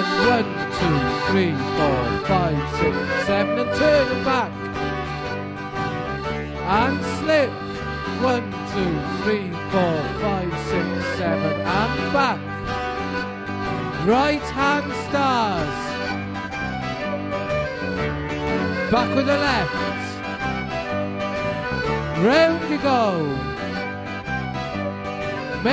and 1, 2, 3, 4, 5, 6, 7 and turn and back and slip 1, 2, 3, 4, 5, 6, 7 and back. Right hand stars, back with the left, round you go.